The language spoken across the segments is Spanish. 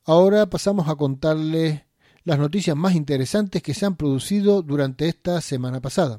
Ahora pasamos a contarles las noticias más interesantes que se han producido durante esta semana pasada.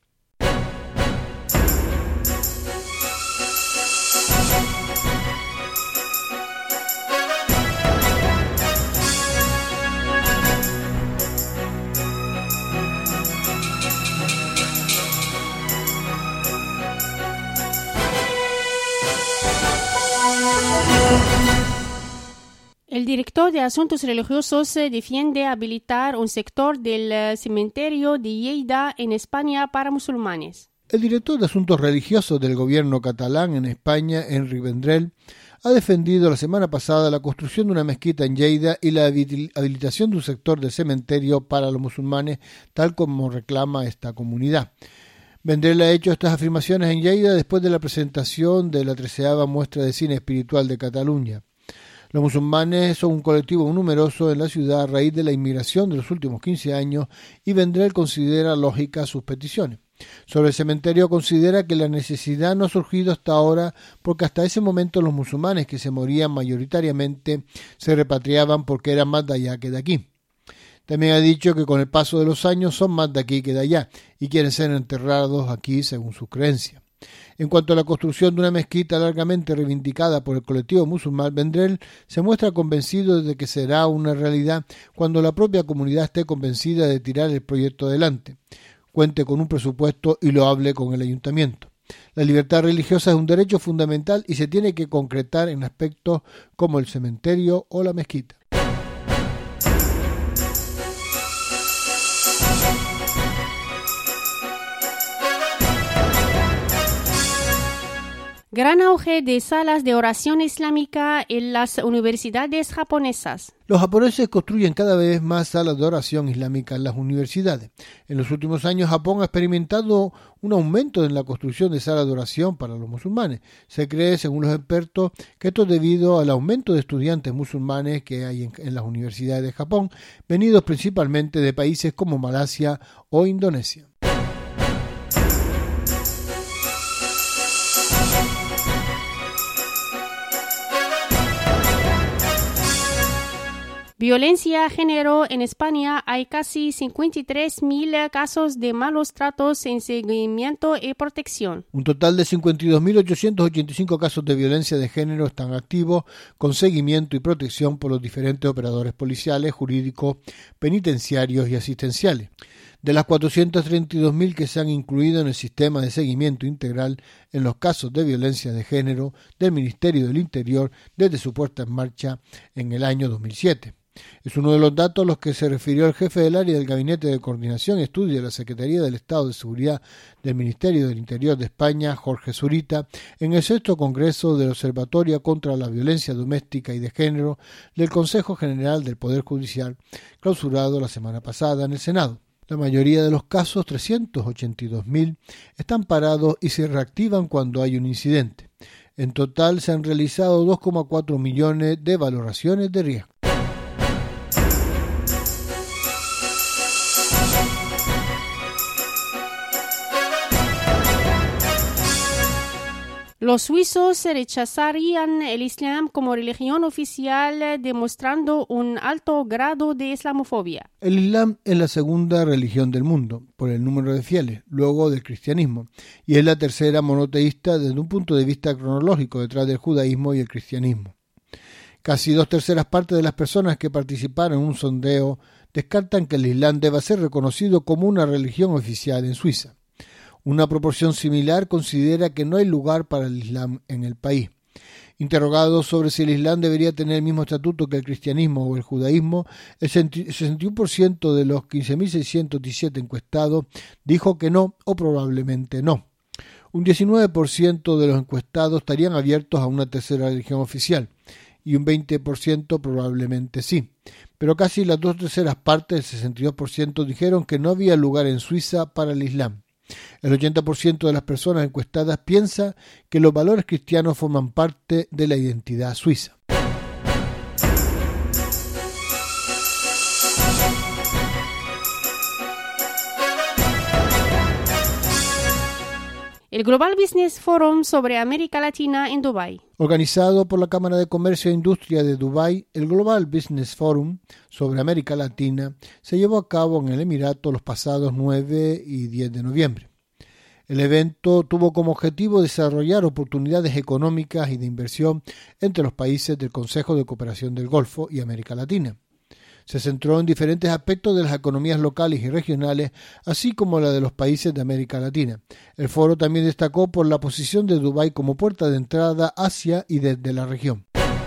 El director de Asuntos Religiosos defiende habilitar un sector del cementerio de Lleida en España para musulmanes. El director de Asuntos Religiosos del gobierno catalán en España, Enric Vendrell, ha defendido la semana pasada la construcción de una mezquita en Lleida y la habilitación de un sector del cementerio para los musulmanes, tal como reclama esta comunidad. Vendrell ha hecho estas afirmaciones en Lleida después de la presentación de la 13ª muestra de cine espiritual de Cataluña. Los musulmanes son un colectivo numeroso en la ciudad a raíz de la inmigración de los últimos 15 años y Vendrell considera lógicas sus peticiones. Sobre el cementerio considera que la necesidad no ha surgido hasta ahora porque hasta ese momento los musulmanes que se morían mayoritariamente se repatriaban porque eran más de allá que de aquí. También ha dicho que con el paso de los años son más de aquí que de allá y quieren ser enterrados aquí según sus creencias. En cuanto a la construcción de una mezquita largamente reivindicada por el colectivo musulmán, Vendrell se muestra convencido de que será una realidad cuando la propia comunidad esté convencida de tirar el proyecto adelante, cuente con un presupuesto y lo hable con el ayuntamiento. La libertad religiosa es un derecho fundamental y se tiene que concretar en aspectos como el cementerio o la mezquita. Gran auge de salas de oración islámica en las universidades japonesas. Los japoneses construyen cada vez más salas de oración islámica en las universidades. En los últimos años Japón ha experimentado un aumento en la construcción de salas de oración para los musulmanes. Se cree, según los expertos, que esto es debido al aumento de estudiantes musulmanes que hay en las universidades de Japón, venidos principalmente de países como Malasia o Indonesia. Violencia a género en España. Hay casi 53.000 casos de malos tratos en seguimiento y protección. Un total de 52.885 casos de violencia de género están activos con seguimiento y protección por los diferentes operadores policiales, jurídicos, penitenciarios y asistenciales. De las 432.000 que se han incluido en el sistema de seguimiento integral en los casos de violencia de género del Ministerio del Interior desde su puesta en marcha en el año 2007. Es uno de los datos a los que se refirió el jefe del área del Gabinete de Coordinación y Estudio de la Secretaría del Estado de Seguridad del Ministerio del Interior de España, Jorge Zurita, en el 6º Congreso del Observatorio contra la Violencia Doméstica y de Género del Consejo General del Poder Judicial, clausurado la semana pasada en el Senado. La mayoría de los casos, 382.000, están parados y se reactivan cuando hay un incidente. En total se han realizado 2,4 millones de valoraciones de riesgo. Los suizos rechazarían el Islam como religión oficial, demostrando un alto grado de islamofobia. El Islam es la segunda religión del mundo, por el número de fieles, luego del cristianismo, y es la tercera monoteísta desde un punto de vista cronológico, detrás del judaísmo y el cristianismo. Casi 2/3 partes de las personas que participaron en un sondeo descartan que el Islam deba ser reconocido como una religión oficial en Suiza. Una proporción similar considera que no hay lugar para el Islam en el país. Interrogado sobre si el Islam debería tener el mismo estatuto que el cristianismo o el judaísmo, el 61% de los 15.617 encuestados dijo que no o probablemente no. Un 19% de los encuestados estarían abiertos a una tercera religión oficial y un 20% probablemente sí. Pero casi las 2/3 partes, el 62%, dijeron que no había lugar en Suiza para el Islam. El 80% de las personas encuestadas piensa que los valores cristianos forman parte de la identidad suiza. El Global Business Forum sobre América Latina en Dubái. Organizado por la Cámara de Comercio e Industria de Dubái, el Global Business Forum sobre América Latina se llevó a cabo en el Emirato los pasados 9 y 10 de noviembre. El evento tuvo como objetivo desarrollar oportunidades económicas y de inversión entre los países del Consejo de Cooperación del Golfo y América Latina. Se centró en diferentes aspectos de las economías locales y regionales, así como la de los países de América Latina. El foro también destacó por la posición de Dubái como puerta de entrada hacia y desde la región.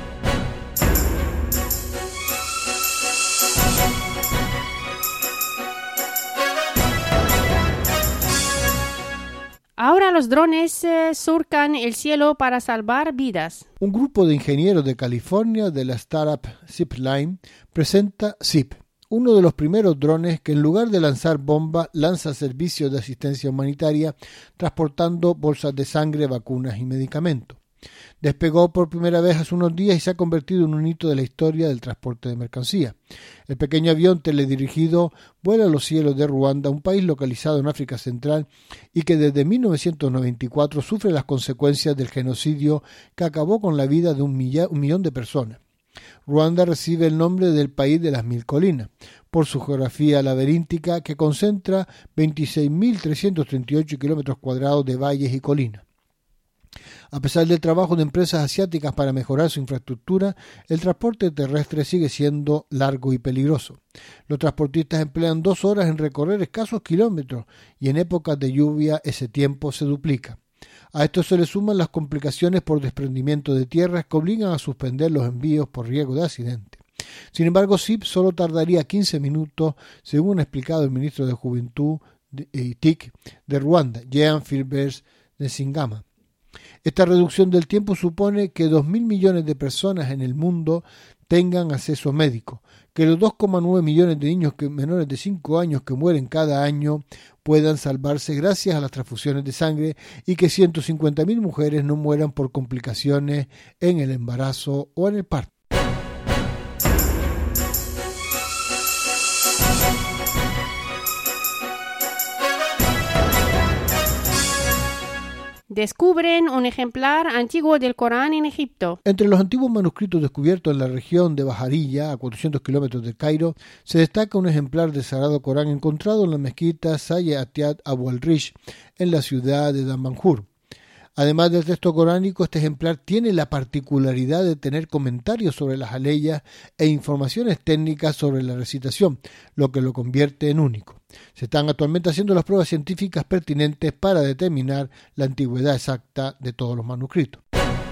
Ahora los drones surcan el cielo para salvar vidas. Un grupo de ingenieros de California de la startup Zipline presenta Zip, uno de los primeros drones que en lugar de lanzar bombas lanza servicios de asistencia humanitaria transportando bolsas de sangre, vacunas y medicamentos. Despegó por primera vez hace unos días y se ha convertido en un hito de la historia del transporte de mercancía. El pequeño avión teledirigido vuela a los cielos de Ruanda, un país localizado en África Central y que desde 1994 sufre las consecuencias del genocidio que acabó con la vida de un millón de personas. Ruanda recibe el nombre del país de las 1000 colinas, por su geografía laberíntica que concentra 26.338 kilómetros cuadrados de valles y colinas. A pesar del trabajo de empresas asiáticas para mejorar su infraestructura, el transporte terrestre sigue siendo largo y peligroso. Los transportistas emplean 2 horas en recorrer escasos kilómetros y en épocas de lluvia ese tiempo se duplica. A esto se le suman las complicaciones por desprendimiento de tierras que obligan a suspender los envíos por riesgo de accidente. Sin embargo, Zip solo tardaría 15 minutos, según ha explicado el ministro de Juventud y TIC de Ruanda, Jean Philbert Nsingama. Esta reducción del tiempo supone que 2.000 millones de personas en el mundo tengan acceso médico, que los 2,9 millones de niños menores de 5 años que mueren cada año puedan salvarse gracias a las transfusiones de sangre y que 150.000 mujeres no mueran por complicaciones en el embarazo o en el parto. Descubren un ejemplar antiguo del Corán en Egipto. Entre los antiguos manuscritos descubiertos en la región de Baharilla, a 400 kilómetros del Cairo, se destaca un ejemplar del Sagrado Corán encontrado en la mezquita Sayyid Atiad Abu al-Rish, en la ciudad de Damanhur. Además del texto coránico, este ejemplar tiene la particularidad de tener comentarios sobre las aleyas e informaciones técnicas sobre la recitación, lo que lo convierte en único. Se están actualmente haciendo las pruebas científicas pertinentes para determinar la antigüedad exacta de todos los manuscritos.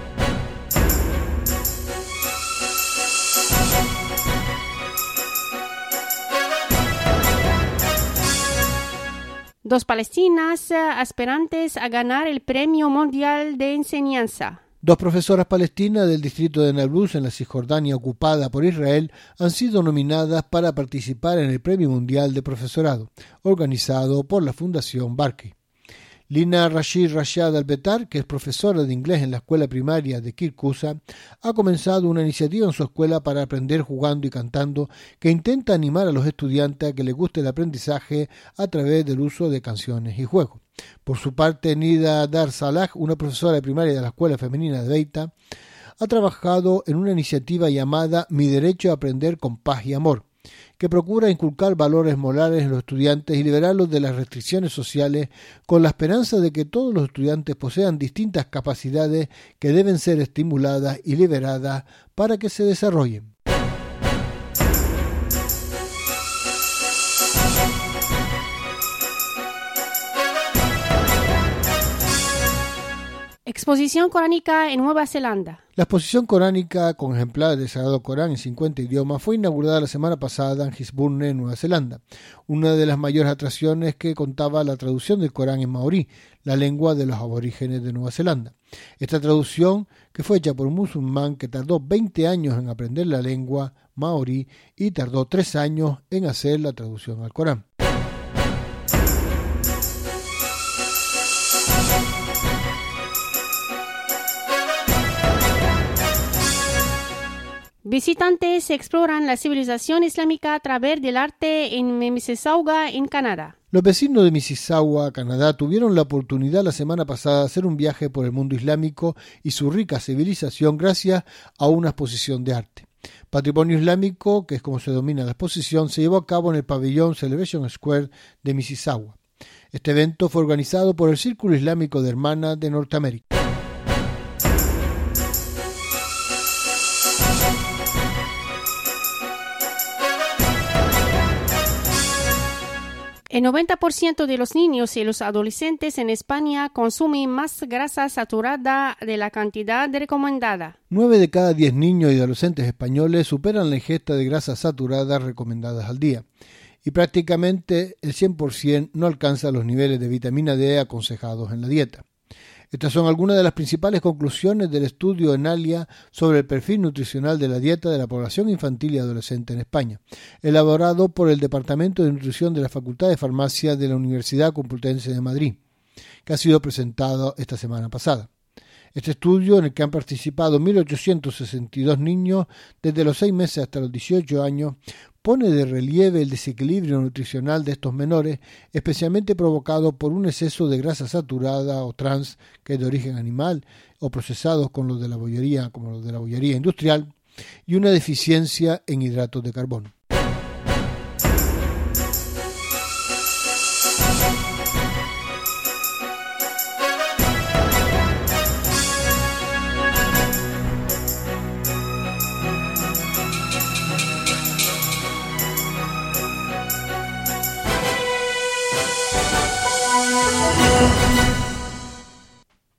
Dos palestinas aspirantes a ganar el Premio Mundial de Enseñanza. 2 profesoras palestinas del distrito de Nablus, en la Cisjordania ocupada por Israel, han sido nominadas para participar en el Premio Mundial de Profesorado, organizado por la Fundación Barkey. Lina Rashid Rashad Albetar, que es profesora de inglés en la escuela primaria de Kirkuza, ha comenzado una iniciativa en su escuela para aprender jugando y cantando que intenta animar a los estudiantes a que les guste el aprendizaje a través del uso de canciones y juegos. Por su parte, Nida Dar Salah, una profesora de primaria de la escuela femenina de Beita, ha trabajado en una iniciativa llamada Mi Derecho a Aprender con Paz y Amor, que procura inculcar valores morales en los estudiantes y liberarlos de las restricciones sociales con la esperanza de que todos los estudiantes posean distintas capacidades que deben ser estimuladas y liberadas para que se desarrollen. Exposición coránica en Nueva Zelanda. La exposición coránica con ejemplares del Sagrado Corán en 50 idiomas fue inaugurada la semana pasada en Gisborne, Nueva Zelanda. Una de las mayores atracciones que contaba la traducción del Corán en maorí, la lengua de los aborígenes de Nueva Zelanda. Esta traducción, que fue hecha por un musulmán que tardó 20 años en aprender la lengua maorí y tardó 3 años en hacer la traducción al Corán. Visitantes exploran la civilización islámica a través del arte en Mississauga, en Canadá. Los vecinos de Mississauga, Canadá, tuvieron la oportunidad la semana pasada de hacer un viaje por el mundo islámico y su rica civilización gracias a una exposición de arte. Patrimonio Islámico, que es como se denomina la exposición, se llevó a cabo en el pabellón Celebration Square de Mississauga. Este evento fue organizado por el Círculo Islámico de Hermanas de Norteamérica. El 90% de los niños y los adolescentes en España consumen más grasa saturada de la cantidad recomendada. 9 de cada 10 niños y adolescentes españoles superan la ingesta de grasas saturadas recomendadas al día, y prácticamente el 100% no alcanza los niveles de vitamina D aconsejados en la dieta. Estas son algunas de las principales conclusiones del estudio ENALIA sobre el perfil nutricional de la dieta de la población infantil y adolescente en España, elaborado por el Departamento de Nutrición de la Facultad de Farmacia de la Universidad Complutense de Madrid, que ha sido presentado esta semana pasada. Este estudio, en el que han participado 1.862 niños desde los 6 meses hasta los 18 años, pone de relieve el desequilibrio nutricional de estos menores, especialmente provocado por un exceso de grasa saturada o trans, que es de origen animal, o procesados con los de la bollería, como los de la bollería industrial, y una deficiencia en hidratos de carbono.